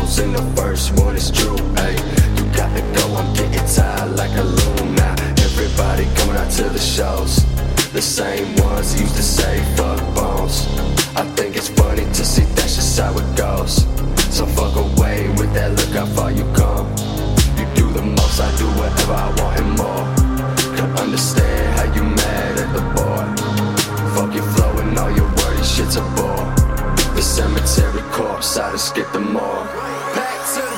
and the first one is true. Ay, you gotta go, I'm getting tired like a loon now. Everybody coming out to the shows, the same ones who used to say fuck bones. I think it's funny to see that's just how it goes. So fuck away with that, look how far you come. You do the most, I do whatever I want and more. Can't understand how you mad at the boy. Fuck your flow and all your wordy shit's a bore. The cemetery corpse, I just skip the morgue. Back to